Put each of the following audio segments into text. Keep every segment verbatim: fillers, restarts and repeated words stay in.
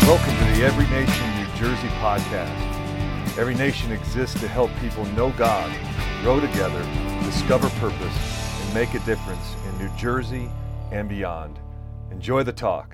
Welcome to the Every Nation New Jersey podcast. Every Nation exists to help people know God, grow together, discover purpose, and make a difference in New Jersey and beyond. Enjoy the talk.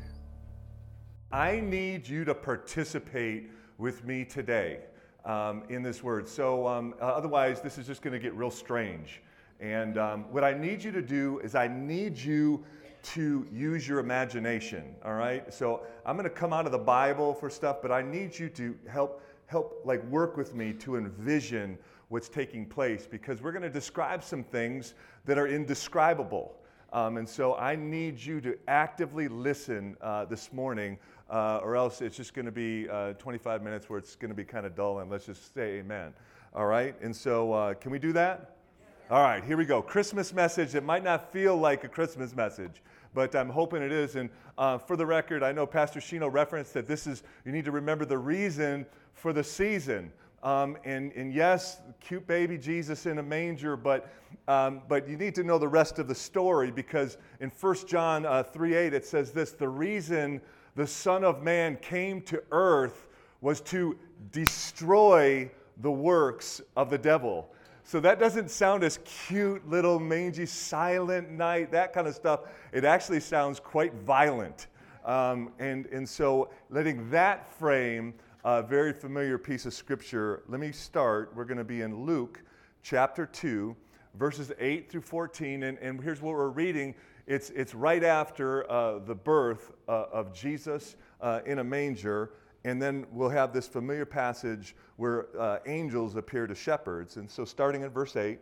I need you to participate with me today um, in this word. So um, uh, otherwise, this is just going to get real strange. And um, what I need you to do is I need you to use your imagination, all right? So I'm going to come out of the Bible for stuff, but I need you to help help like work with me to envision what's taking place, because we're going to describe some things that are indescribable. Um, and so I need you to actively listen uh, this morning, uh, or else it's just going to be uh, twenty-five minutes where it's going to be kind of dull, and let's just say amen, all right? And so uh, can we do that? All right, here we go. Christmas message. It might not feel like a Christmas message, but I'm hoping it is. And uh, for the record, I know Pastor Shino referenced that this is, you need to remember the reason for the season. Um, and, and yes, cute baby Jesus in a manger, but um, but you need to know the rest of the story, because in First John uh, three eight it says this: the reason the Son of Man came to earth was to destroy the works of the devil. So that doesn't sound as cute, little mangy, silent night, that kind of stuff. It actually sounds quite violent. Um, and, and so letting that frame a very familiar piece of scripture, let me start. We're going to be in Luke chapter two, verses eight through fourteen. And, and here's what we're reading. It's, it's right after uh, the birth uh, of Jesus uh, in a manger. And then we'll have this familiar passage where uh, angels appear to shepherds. And so starting at verse eight, it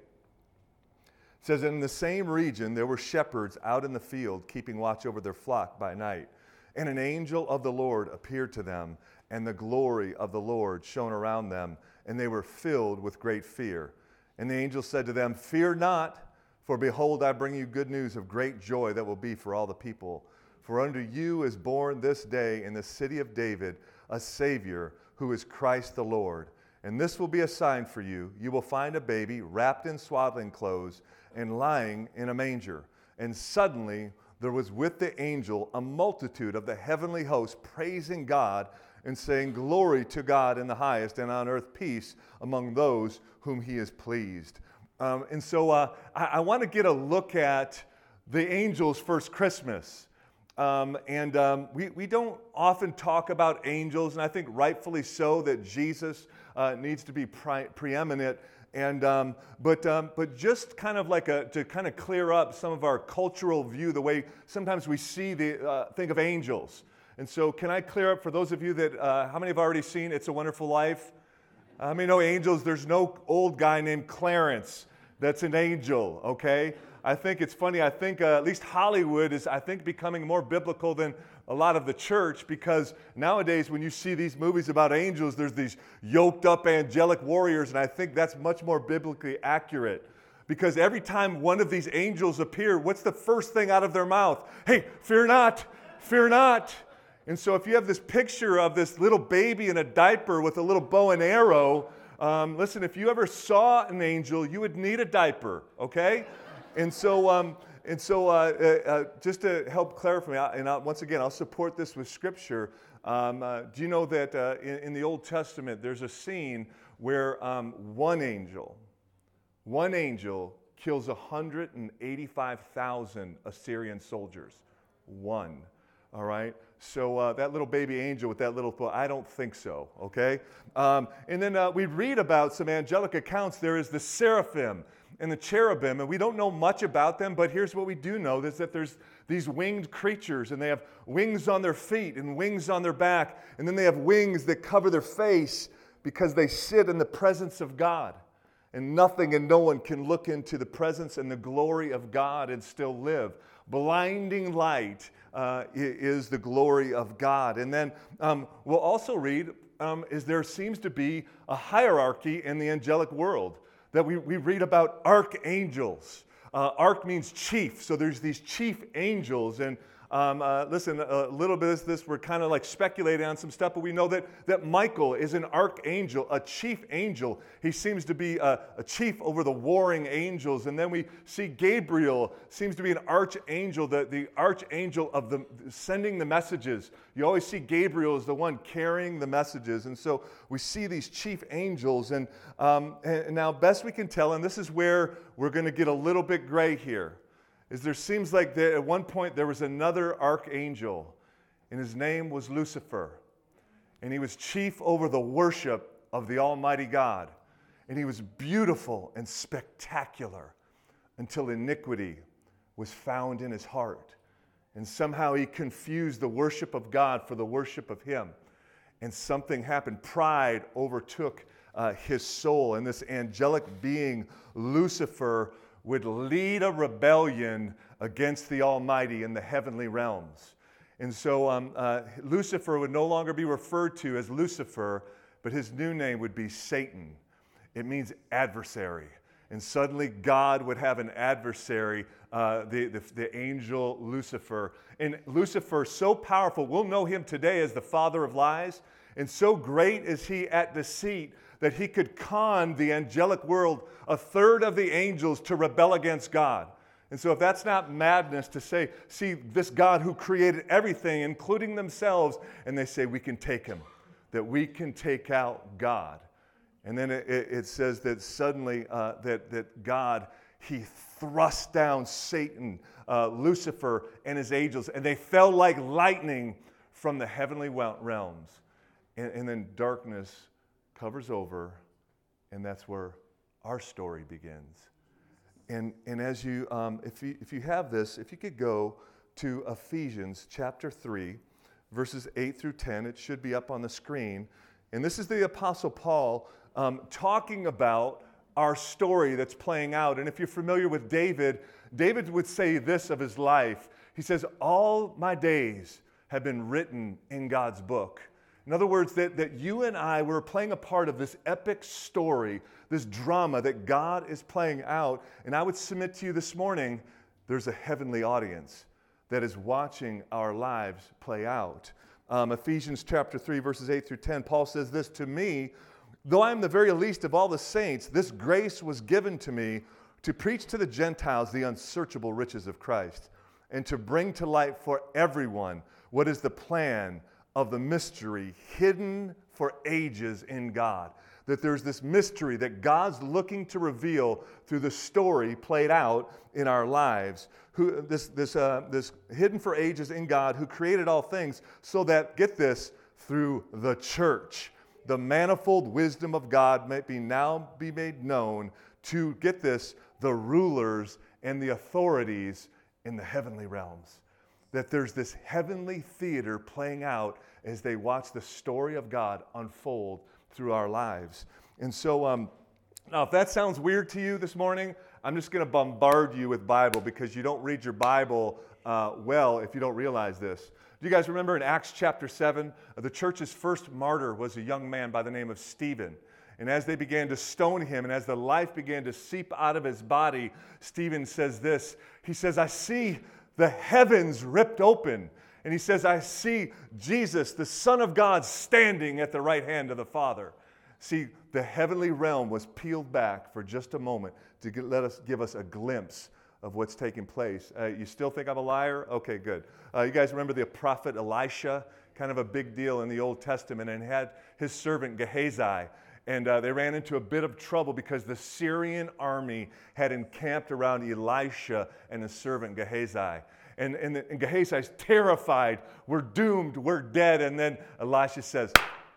says, in the same region there were shepherds out in the field, keeping watch over their flock by night. And an angel of the Lord appeared to them, and the glory of the Lord shone around them, and they were filled with great fear. And the angel said to them, fear not, for behold, I bring you good news of great joy that will be for all the people. For unto you is born this day in the city of David a Savior, who is Christ the Lord. And this will be a sign for you. You will find a baby wrapped in swaddling clothes and lying in a manger. And suddenly there was with the angel a multitude of the heavenly host praising God and saying, glory to God in the highest, and on earth peace among those whom he is pleased. Um, and so uh, I, I want to get a look at the angel's first Christmas. Um, and um, we, we don't often talk about angels, and I think rightfully so, that Jesus uh, needs to be pre- preeminent. And um, but um, but just kind of like a, to kind of clear up some of our cultural view, the way sometimes we see the uh, think of angels. And so, can I clear up for those of you that uh, how many have already seen It's a Wonderful Life? How many know angels? There's no old guy named Clarence that's an angel. Okay. I think it's funny, I think uh, at least Hollywood is, I think, becoming more biblical than a lot of the church, because nowadays when you see these movies about angels, there's these yoked up angelic warriors, and I think that's much more biblically accurate. Because every time one of these angels appear, what's the first thing out of their mouth? Hey, fear not, fear not. And so if you have this picture of this little baby in a diaper with a little bow and arrow, um, listen, if you ever saw an angel, you would need a diaper, okay? And so, um, and so, uh, uh, uh, just to help clarify, and I'll, once again, I'll support this with Scripture. Um, uh, do you know that uh, in, in the Old Testament, there's a scene where um, one angel, one angel kills one hundred eighty-five thousand Assyrian soldiers. One. All right. So uh, that little baby angel with that little, I don't think so. Okay. Um, and then uh, we read about some angelic accounts. There is the seraphim and the cherubim, and we don't know much about them, but here's what we do know, is that there's these winged creatures, and they have wings on their feet and wings on their back, and then they have wings that cover their face because they sit in the presence of God. And nothing and no one can look into the presence and the glory of God and still live. Blinding light uh, is the glory of God. And then um, we'll also read um, is there seems to be a hierarchy in the angelic world. That we, we read about archangels. Uh, arch means chief, so there's these chief angels, and Um, uh, listen, a little bit of this, we're kind of like speculating on some stuff, but we know that, that Michael is an archangel, a chief angel. He seems to be a, a chief over the warring angels. And then we see Gabriel seems to be an archangel, the, the archangel of the sending the messages. You always see Gabriel as the one carrying the messages. And so we see these chief angels. And, um, and now best we can tell, and this is where we're going to get a little bit gray here, is there seems like there, at one point there was another archangel, and his name was Lucifer. And he was chief over the worship of the Almighty God. And he was beautiful and spectacular until iniquity was found in his heart. And somehow he confused the worship of God for the worship of him. And something happened. Pride overtook uh, his soul. And this angelic being, Lucifer, would lead a rebellion against the Almighty in the heavenly realms. And so um, uh, Lucifer would no longer be referred to as Lucifer, but his new name would be Satan. It means adversary. And suddenly God would have an adversary, uh, the, the, the angel Lucifer. And Lucifer, so powerful, we'll know him today as the father of lies. And so great is he at deceit that he could con the angelic world, a third of the angels, to rebel against God. And so if that's not madness to say, see this God who created everything, including themselves, and they say we can take him, that we can take out God. And then it, it says that suddenly uh, that, that God, he thrust down Satan, uh, Lucifer, and his angels, and they fell like lightning from the heavenly realms. And, and then darkness covers over, and that's where our story begins. And, and as you, um, if you, if you have this, if you could go to Ephesians chapter three, verses eight through ten, it should be up on the screen. And this is the Apostle Paul um, talking about our story that's playing out. And if you're familiar with David, David would say this of his life. He says, all my days have been written in God's book. In other words, that, that you and I were playing a part of this epic story, this drama that God is playing out. And I would submit to you this morning, there's a heavenly audience that is watching our lives play out. Um, Ephesians chapter three, verses eight through ten, Paul says this, to me, though I am the very least of all the saints, this grace was given to me to preach to the Gentiles the unsearchable riches of Christ, and to bring to light for everyone what is the plan of the mystery hidden for ages in God. That there's this mystery that God's looking to reveal through the story played out in our lives. Who this this uh, this hidden for ages in God, who created all things, so that, get this, through the church, the manifold wisdom of God might be now be made known to, get this, the rulers and the authorities in the heavenly realms. That there's this heavenly theater playing out as they watch the story of God unfold through our lives. And so, um, now if that sounds weird to you this morning, I'm just going to bombard you with Bible, because you don't read your Bible uh, well if you don't realize this. Do you guys remember in Acts chapter seven, the church's first martyr was a young man by the name of Stephen. And as they began to stone him, and as the life began to seep out of his body, Stephen says this. He says, I see the heavens ripped open. And he says, I see Jesus, the Son of God, standing at the right hand of the Father. See, the heavenly realm was peeled back for just a moment to get, let us give us a glimpse of what's taking place. Uh, you still think I'm a liar? Okay, good. Uh, you guys remember the prophet Elisha? Kind of a big deal in the Old Testament, and had his servant Gehazi. And uh, they ran into a bit of trouble because the Syrian army had encamped around Elisha and his servant Gehazi. And, and, and Gehazi's terrified. We're doomed. We're dead. And then Elisha says,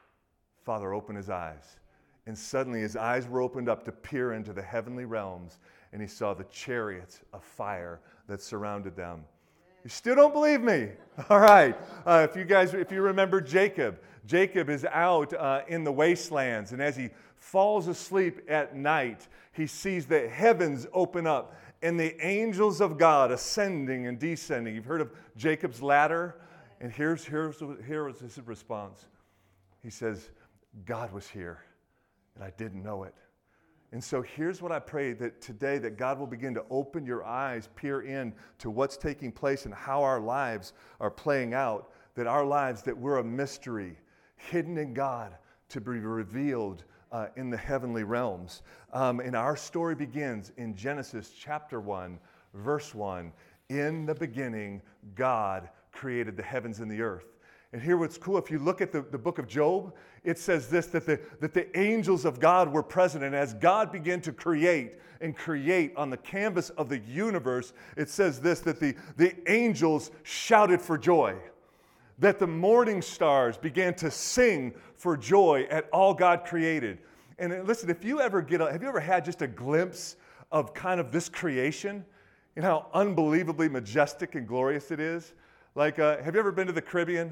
Father, open his eyes. And suddenly his eyes were opened up to peer into the heavenly realms, and he saw the chariots of fire that surrounded them. You still don't believe me? All right. Uh, if you guys, if you remember Jacob, Jacob is out uh, in the wastelands, and as he falls asleep at night, he sees the heavens open up and the angels of God ascending and descending. You've heard of Jacob's ladder? And here's, here's, here was his response. He says, God was here, and I didn't know it. And so here's what I pray that today, that God will begin to open your eyes, peer in to what's taking place and how our lives are playing out, that our lives, that we're a mystery, hidden in God to be revealed uh, in the heavenly realms. Um, and our story begins in Genesis chapter one, verse one. In the beginning, God created the heavens and the earth. And here what's cool, if you look at the, the book of Job, it says this, that the, that the angels of God were present. And as God began to create and create on the canvas of the universe, it says this, that the, the angels shouted for joy. That the morning stars began to sing for joy at all God created. And listen, if you ever get, a, have you ever had just a glimpse of kind of this creation? You know how unbelievably majestic and glorious it is? Like, uh, have you ever been to the Caribbean?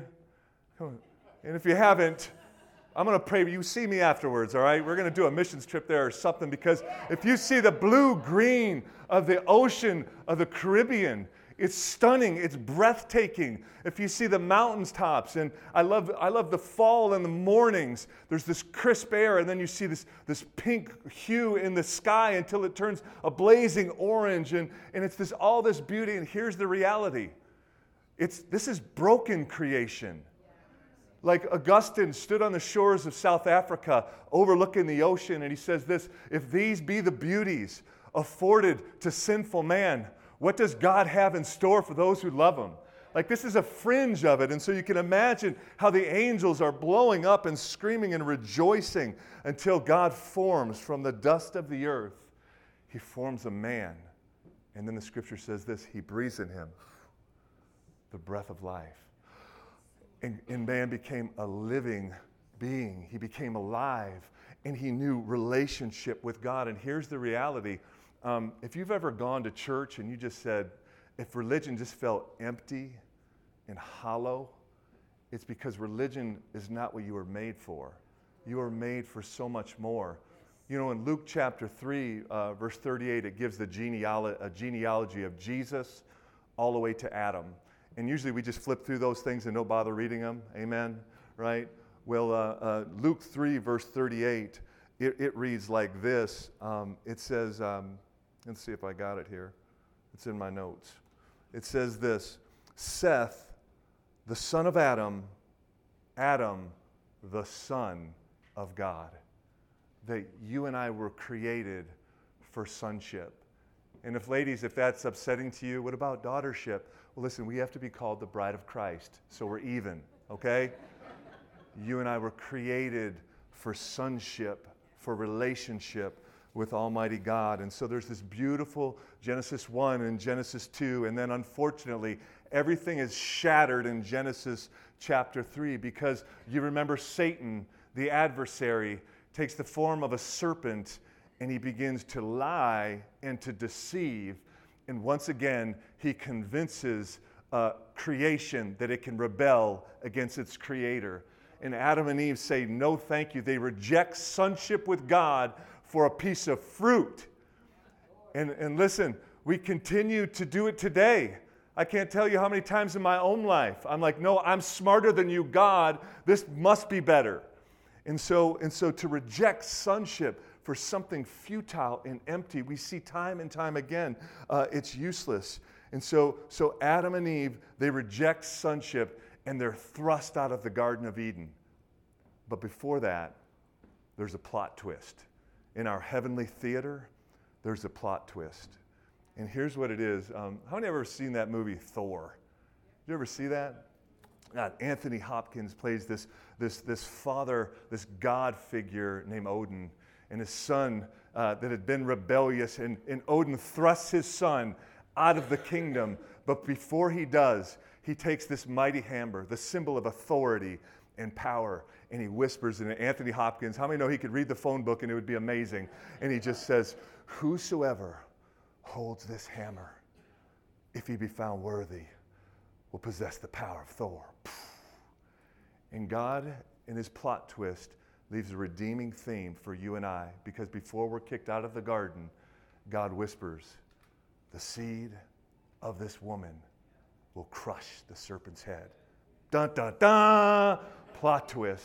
And if you haven't, I'm going to pray you see me afterwards, all right? We're going to do a missions trip there or something, because if you see the blue-green of the ocean of the Caribbean, it's stunning, it's breathtaking. If you see the mountains tops, and I love I love the fall in the mornings, there's this crisp air, and then you see this, this pink hue in the sky until it turns a blazing orange, and, and it's this all this beauty, and here's the reality. It's this is broken creation. Like Augustine stood on the shores of South Africa overlooking the ocean, and he says this, if these be the beauties afforded to sinful man, what does God have in store for those who love him? Like this is a fringe of it, and so you can imagine how the angels are blowing up and screaming and rejoicing until God forms from the dust of the earth. He forms a man, and then the scripture says this, he breathes in him the breath of life. And, and man became a living being. He became alive, and he knew relationship with God. And here's the reality. Um, if you've ever gone to church and you just said, if religion just felt empty and hollow, it's because religion is not what you were made for. You were made for so much more. You know, in Luke chapter three, uh, verse thirty-eight, it gives the genealogy, a genealogy of Jesus all the way to Adam. And usually we just flip through those things and don't bother reading them. Amen? Right? Well, uh, uh, Luke three, verse thirty-eight, it, it reads like this. Um, it says, um, let's see if I got it here. It's in my notes. It says this, Seth, the son of Adam, Adam, the son of God. That you and I were created for sonship. And if ladies, if that's upsetting to you, what about daughtership? Well, listen, we have to be called the bride of Christ, so we're even, okay? You and I were created for sonship, for relationship with Almighty God. And so there's this beautiful Genesis one and Genesis two, and then unfortunately, everything is shattered in Genesis chapter three, because you remember Satan, the adversary, takes the form of a serpent, and he begins to lie and to deceive. And once again, he convinces uh, creation that it can rebel against its creator. And Adam and Eve say, no, thank you. They reject sonship with God for a piece of fruit. And, and listen, we continue to do it today. I can't tell you how many times in my own life I'm like, no, I'm smarter than you, God. This must be better. And so, and so to reject sonship for something futile and empty, we see time and time again, uh, it's useless. And so, so Adam and Eve, they reject sonship, and they're thrust out of the Garden of Eden. But before that, there's a plot twist. In our heavenly theater, there's a plot twist. And here's what it is. Um, how many have ever seen that movie, Thor? Did you ever see that? God, Anthony Hopkins plays this, this, this father, this God figure named Odin, and his son uh, that had been rebellious, and, and Odin thrusts his son out of the kingdom. But before he does, he takes this mighty hammer, the symbol of authority and power, and he whispers in it. Anthony Hopkins, how many know he could read the phone book and it would be amazing? And he just says, whosoever holds this hammer, if he be found worthy, will possess the power of Thor. And God, in his plot twist, leaves a redeeming theme for you and I, because before we're kicked out of the garden, God whispers, the seed of this woman will crush the serpent's head. Dun, dun, dun! Plot twist.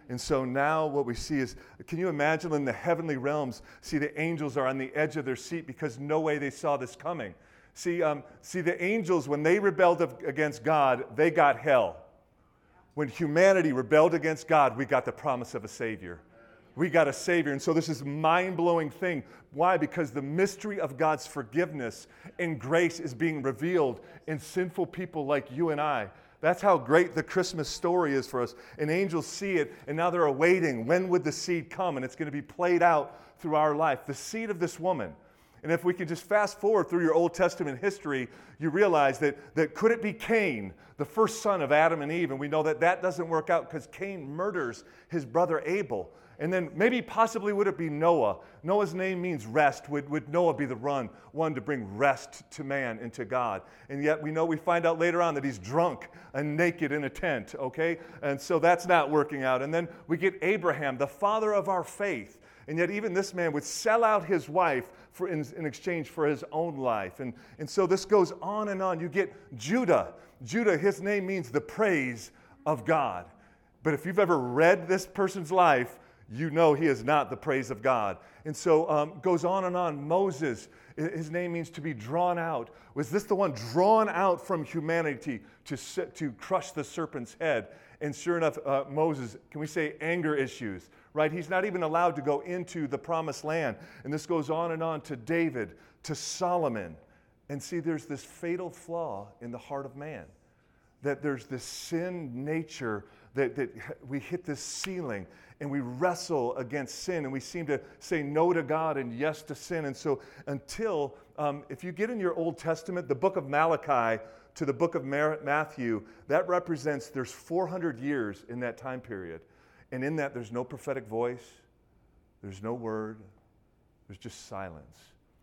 And so now what we see is, can you imagine in the heavenly realms, see the angels are on the edge of their seat because no way they saw this coming. See, um, see the angels, when they rebelled against God, they got hell. When humanity rebelled against God, we got the promise of a Savior. We got a Savior. And so this is a mind-blowing thing. Why? Because the mystery of God's forgiveness and grace is being revealed in sinful people like you and I. That's how great the Christmas story is for us. And angels see it, and now they're awaiting, when would the seed come? And it's going to be played out through our life. The seed of this woman. And if we can just fast forward through your Old Testament history, you realize that, that could it be Cain, the first son of Adam and Eve? And we know that that doesn't work out because Cain murders his brother Abel. And then maybe possibly would it be Noah? Noah's name means rest. Would, would Noah be the run, one to bring rest to man and to God? And yet we know, we find out later on that he's drunk and naked in a tent, okay? And so that's not working out. And then we get Abraham, the father of our faith. And yet even this man would sell out his wife for, in, in exchange for his own life. And, and so this goes on and on. You get Judah. Judah, his name means the praise of God. But if you've ever read this person's life, you know he is not the praise of God. And so um, goes on and on. Moses, his name means to be drawn out. Was this the one drawn out from humanity to, to crush the serpent's head? And sure enough, uh, Moses, can we say anger issues, right? He's not even allowed to go into the promised land. And this goes on and on to David, to Solomon. And see, there's this fatal flaw in the heart of man, that there's this sin nature that, that we hit this ceiling and we wrestle against sin and we seem to say no to God and yes to sin. And so until, um, if you get in your Old Testament, the book of Malachi to the book of Matthew, that represents, there's four hundred years in that time period. And in that, there's no prophetic voice, there's no word, there's just silence.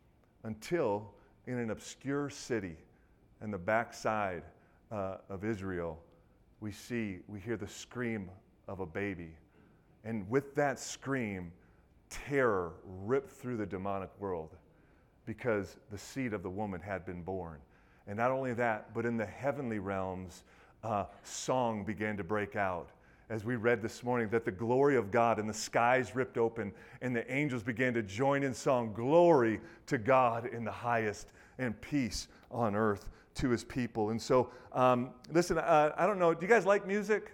Until in an obscure city in the backside uh, of Israel, we see, we hear the scream of a baby. And with that scream, terror ripped through the demonic world because the seed of the woman had been born. And not only that, but in the heavenly realms, uh, song began to break out. As we read this morning, that the glory of God and the skies ripped open and the angels began to join in song, glory to God in the highest and peace on earth to his people. And so, um, listen, uh, I don't know, do you guys like music?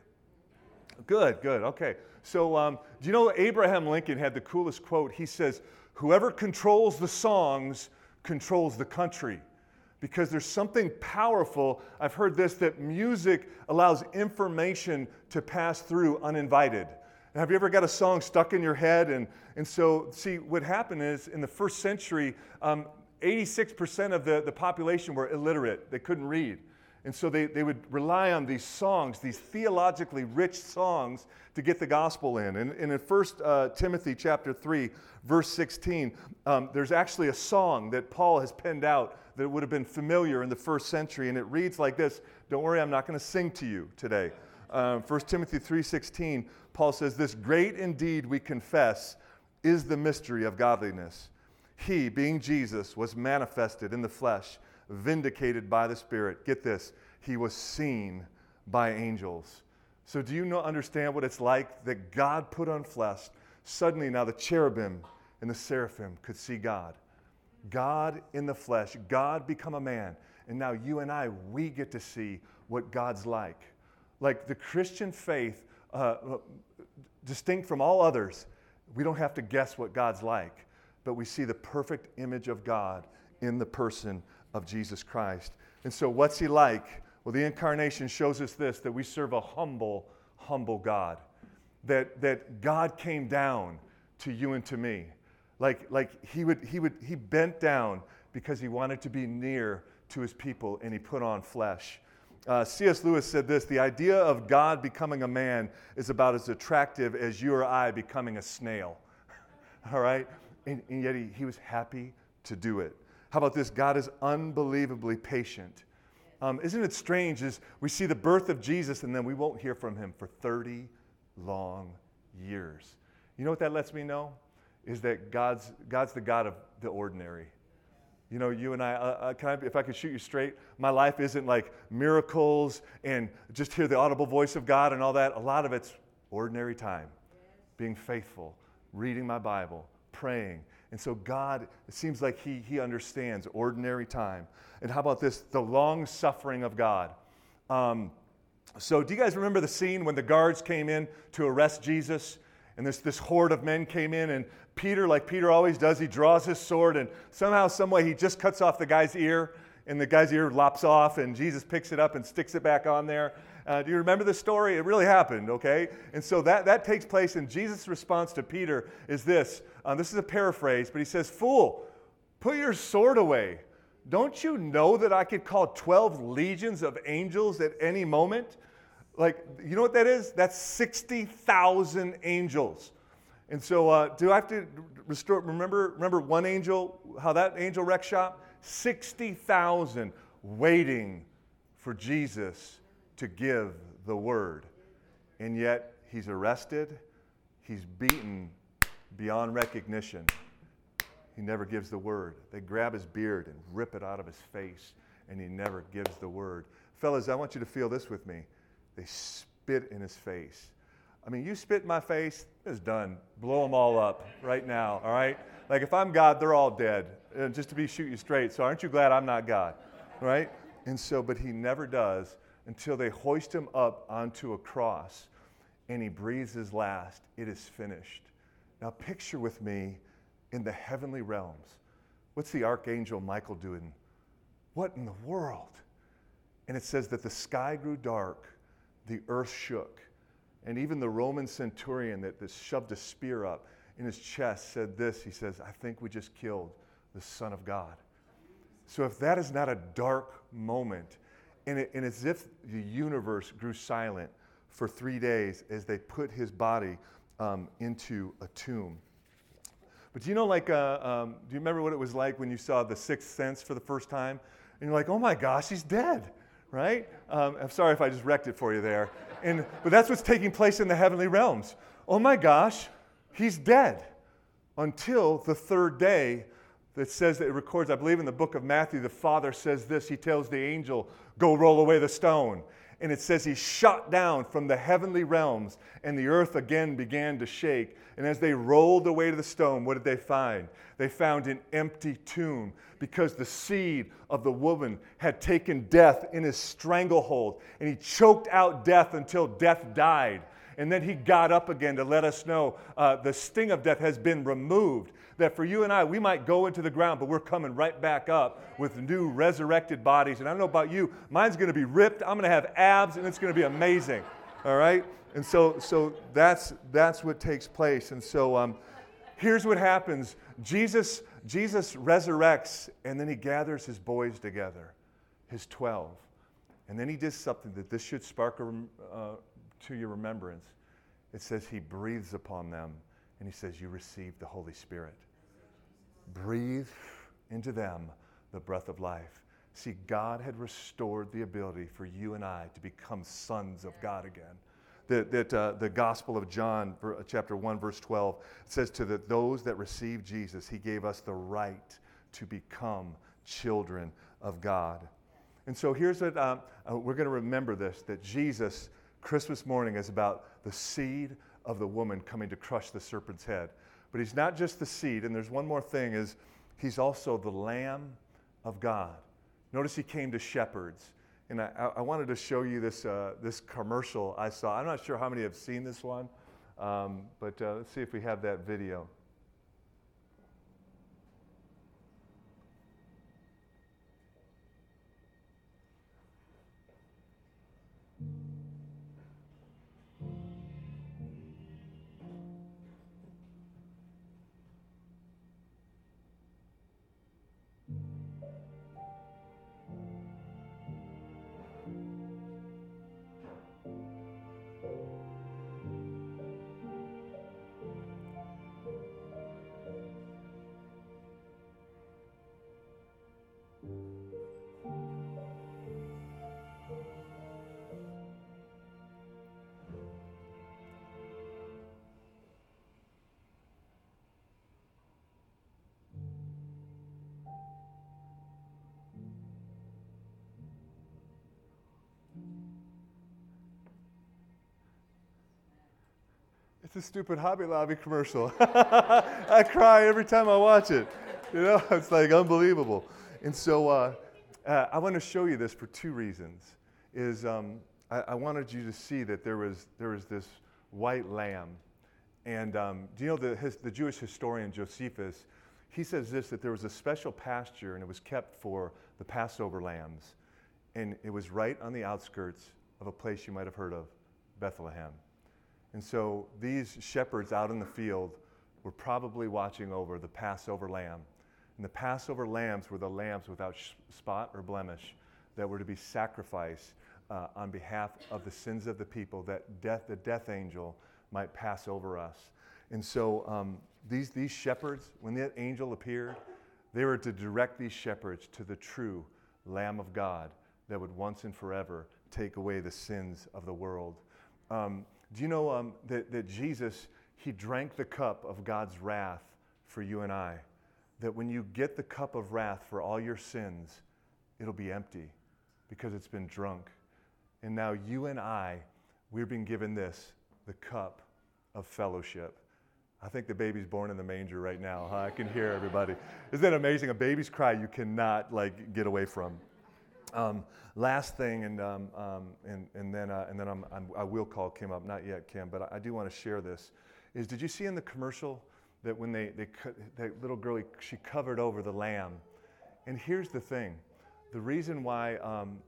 Good, good, okay. So, um, do you know Abraham Lincoln had the coolest quote? He says, whoever controls the songs controls the country. Because there's something powerful, I've heard this, that music allows information to pass through uninvited. And have you ever got a song stuck in your head? And, and so, see, what happened is, in the first century, um, eighty-six percent of the, the population were illiterate. They couldn't read. And so they, they would rely on these songs, these theologically rich songs, to get the gospel in. And, and in First uh, Timothy chapter three, verse sixteen, um, there's actually a song that Paul has penned out that would have been familiar in the first century. And it reads like this. Don't worry, I'm not going to sing to you today. Um, First Timothy three sixteen, Paul says, this great indeed we confess is the mystery of godliness. He, being Jesus, was manifested in the flesh, vindicated by the Spirit. Get this, he was seen by angels. So do you know, understand what it's like that God put on flesh? Suddenly now the cherubim and the seraphim could see God. God in the flesh, God become a man. And now you and I, we get to see what God's like. Like the Christian faith, uh, distinct from all others, we don't have to guess what God's like, but we see the perfect image of God in the person of Jesus Christ. And so what's he like? Well, the incarnation shows us this, that we serve a humble, humble God. That, that God came down to you and to me. Like, like he would, he would, he bent down because he wanted to be near to his people, and he put on flesh. Uh, C S Lewis said this, the idea of God becoming a man is about as attractive as you or I becoming a snail. All right? And, and yet he, he was happy to do it. How about this? God is unbelievably patient. Um, isn't it strange as we see the birth of Jesus and then we won't hear from him for thirty long years? You know what that lets me know? Is that God's, God's the God of the ordinary. You know, you and I, uh, can I, if I could shoot you straight, my life isn't like miracles and just hear the audible voice of God and all that. A lot of it's Ordinary time. Being faithful, reading my Bible, praying. And so God, it seems like he, he understands ordinary time. And how about this? The long suffering of God. Um, so do you guys remember the scene when the guards came in to arrest Jesus? And this, this horde of men came in, and Peter, like Peter always does, he draws his sword, and somehow, some way, he just cuts off the guy's ear, and the guy's ear lops off, and Jesus picks it up and sticks it back on there. Uh, do you remember the story? It really happened, okay? And so that, that takes place, and Jesus' response to Peter is this. Um, this is a paraphrase, but he says, "Fool, put your sword away. Don't you know that I could call twelve legions of angels at any moment?" Like, you know what that is? That's sixty thousand angels. And so uh, do I have to restore, remember, remember one angel, how that angel wrecked shop? sixty thousand waiting for Jesus to give the word. And yet he's arrested, he's beaten beyond recognition. He never gives the word. They grab his beard and rip it out of his face, and he never gives the word. Fellas, I want you to feel this with me. They spit in his face. I mean, you spit in my face, it's done. Blow them all up right now, all right? Like, if I'm God, they're all dead, uh, just to be shoot you straight. So aren't you glad I'm not God, right? And so, but he never does until they hoist him up onto a cross, and he breathes his last. It is finished. Now picture with me in the heavenly realms. What's the archangel Michael doing? What in the world? And it says that the sky grew dark, the earth shook. And even the Roman centurion that, that shoved a spear up in his chest said this. He says, "I think we just killed the Son of God." So if that is not a dark moment, and, it, and it's as if the universe grew silent for three days as they put his body um, into a tomb. But do you know, like, uh, um, do you remember what it was like when you saw The Sixth Sense for the first time? And you're like, oh my gosh, he's dead. Right? Um, I'm sorry if I just wrecked it for you there. And, but that's what's taking place in the heavenly realms. Oh my gosh, he's dead. Until the third day, that says that it records, I believe in the book of Matthew, the Father says this. He tells the angel, "Go roll away the stone." And it says he shot down from the heavenly realms, and the earth again began to shake. And as they rolled away to the stone, what did they find? They found an empty tomb, because the seed of the woman had taken death in his stranglehold, and he choked out death until death died. And then he got up again to let us know uh, the sting of death has been removed. That for you and I, we might go into the ground, but we're coming right back up with new resurrected bodies. And I don't know about you, mine's going to be ripped. I'm going to have abs, and it's going to be amazing. All right? And so so that's that's what takes place. And so um, here's what happens. Jesus, Jesus resurrects, and then he gathers his boys together, his twelve. And then he does something that this should spark a, uh, to your remembrance. It says he breathes upon them, and he says, "You receive the Holy Spirit." Breathe into them the breath of life. See, God had restored the ability for you and I to become sons of God again. That, that uh, the Gospel of John, chapter one, verse twelve, says to the, those that receive Jesus, he gave us the right to become children of God. And so here's what, um, uh, we're going to remember this, that Jesus, Christmas morning, is about the seed of the woman coming to crush the serpent's head. But he's not just the seed, and there's one more thing, is he's also the Lamb of God. Notice he came to shepherds. And I, I wanted to show you this, uh, this commercial I saw. I'm not sure how many have seen this one, um, but uh, let's see if we have that video. It's a stupid Hobby Lobby commercial. I cry every time I watch it. You know, it's like unbelievable. And so uh, uh, I want to show you this for two reasons. Is um, I, I wanted you to see that there was there was this white lamb. And um, do you know the, his, the Jewish historian Josephus, he says this, that there was a special pasture and it was kept for the Passover lambs. And it was right on the outskirts of a place you might have heard of, Bethlehem. And so these shepherds out in the field were probably watching over the Passover lamb. And the Passover lambs were the lambs without sh- spot or blemish that were to be sacrificed uh, on behalf of the sins of the people, that death, the death angel might pass over us. And so um, these, these shepherds, when that angel appeared, they were to direct these shepherds to the true Lamb of God that would once and forever take away the sins of the world. Um, do you know um, that, that Jesus, he drank the cup of God's wrath for you and I? That when you get the cup of wrath for all your sins, it'll be empty because it's been drunk. And now you and I, we've been given this, the cup of fellowship. I think the baby's born in the manger right now. Huh? I can hear everybody. Isn't that amazing? A baby's cry you cannot like get away from. Um, last thing, and um, um, and and then uh, and then I'm, I'm, I will call Kim up. Not yet, Kim, but I, I do want to share this. Is did you see in the commercial that when they they cut, that little girl, she covered over the lamb? And here's the thing, the reason why um,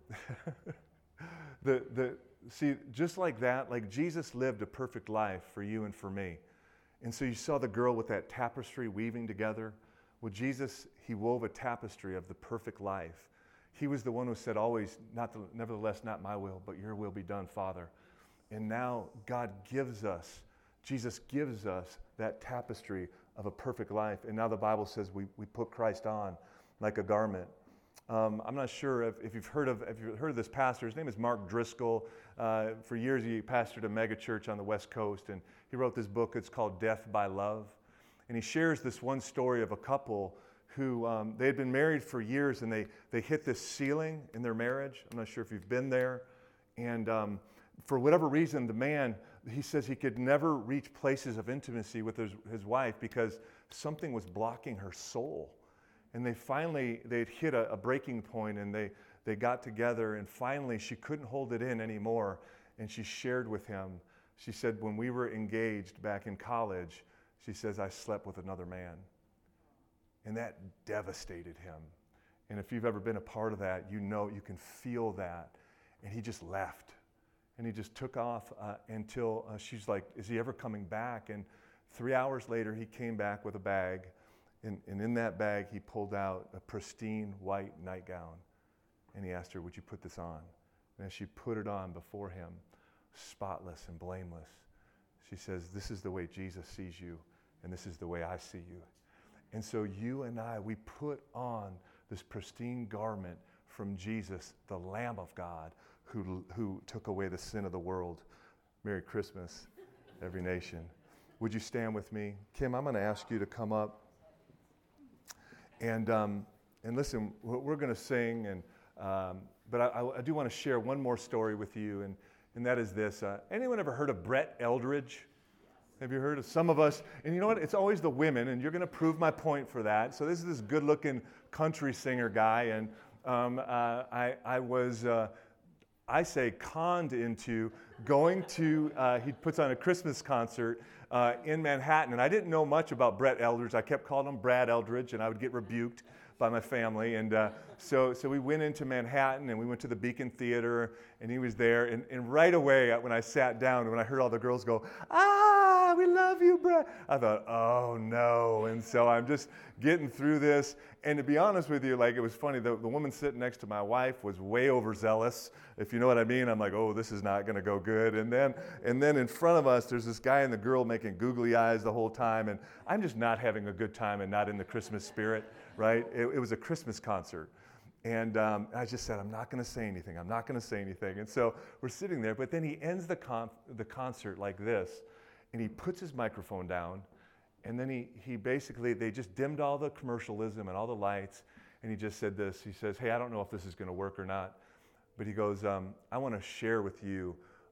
the the see just like that, like Jesus lived a perfect life for you and for me. And so you saw the girl with that tapestry weaving together. Well, Jesus, he wove a tapestry of the perfect life. He was the one who said always, not the, nevertheless, not my will, but your will be done, Father. And now God gives us, Jesus gives us that tapestry of a perfect life. And now the Bible says we, we put Christ on like a garment. Um, I'm not sure if, if you've heard of if you've heard of this pastor. His name is Mark Driscoll. Uh, for years he pastored a mega church on the West Coast, and he wrote this book. It's called Death by Love. And he shares this one story of a couple who um, they had been married for years, and they, they hit this ceiling in their marriage. I'm not sure if you've been there. And um, for whatever reason, the man, he says he could never reach places of intimacy with his, his wife because something was blocking her soul. And they finally, they'd hit a, a breaking point, and they, they got together, and finally she couldn't hold it in anymore. And she shared with him, she said, when we were engaged back in college, she says, I slept with another man. And that devastated him. And if you've ever been a part of that, you know, you can feel that. And he just left. And he just took off uh, until uh, she's like, is he ever coming back? And three hours later, he came back with a bag. And, and in that bag, he pulled out a pristine white nightgown. And he asked her, would you put this on? And as she put it on before him, spotless and blameless, she says, this is the way Jesus sees you, and this is the way I see you. And so you and I, we put on this pristine garment from Jesus, the Lamb of God, who, who took away the sin of the world. Merry Christmas, every nation. Would you stand with me? Kim, I'm going to ask you to come up. And um, and listen, we're going to sing, and um, but I, I do want to share one more story with you, and, and that is this. Uh, anyone ever heard of Brett Eldredge? Have you heard of some of us? And you know what? It's always the women, and you're going to prove my point for that. So this is this good-looking country singer guy, and um, uh, I, I was, uh, I say, conned into going to, uh, he puts on a Christmas concert uh, in Manhattan, and I didn't know much about Brett Eldredge. I kept calling him Brad Eldredge, and I would get rebuked by my family. And uh, so so we went into Manhattan, and we went to the Beacon Theater, and he was there. And, and right away, when I sat down, when I heard all the girls go, ah, we love you, Brett, I thought, oh, no. And so I'm just getting through this. And to be honest with you, like, it was funny. The, the woman sitting next to my wife was way overzealous, if you know what I mean. I'm like, oh, this is not going to go good. And then and then in front of us, there's this guy and the girl making googly eyes the whole time. And I'm just not having a good time and not in the Christmas spirit, right? It, it was a Christmas concert. And um, I just said, I'm not going to say anything. I'm not going to say anything. And so we're sitting there. But then he ends the con- the concert like this. And he puts his microphone down. And then he, he basically, they just dimmed all the commercialism and all the lights. And he just said this. He says, hey, I don't know if this is going to work or not. But he goes, um, I want to share with you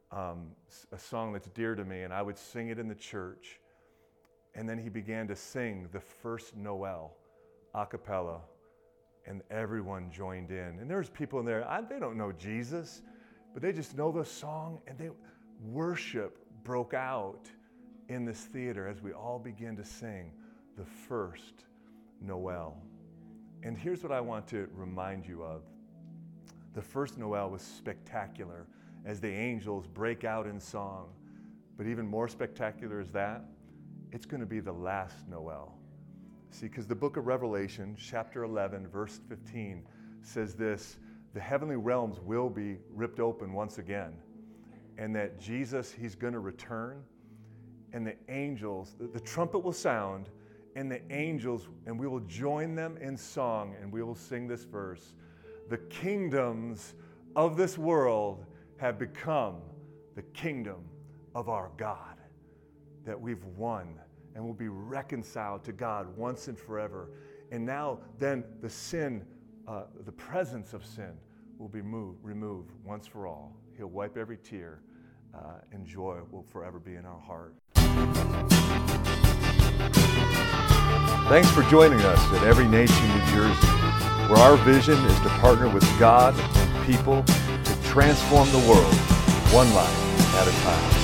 um, a song that's dear to me, and I would sing it in the church. And then he began to sing the first Noel a cappella, and everyone joined in. And there's people in there, I, they don't know Jesus, but they just know the song, and they worship broke out in this theater as we all began to sing the first Noel. And here's what I want to remind you of. The first Noel was spectacular as the angels break out in song. But even more spectacular is that, it's going to be the last Noel. See, because the book of Revelation, chapter eleven, verse fifteen, says this: the heavenly realms will be ripped open once again, and that Jesus, he's going to return, and the angels, the, the trumpet will sound, and the angels, and we will join them in song, and we will sing this verse: the kingdoms of this world have become the kingdom of our God, that we've won and will be reconciled to God once and forever. And now then the sin, uh, the presence of sin will be moved, removed once for all. He'll wipe every tear, uh, and joy will forever be in our heart. Thanks for joining us at Every Nation New Jersey, where our vision is to partner with God and people to transform the world one life at a time.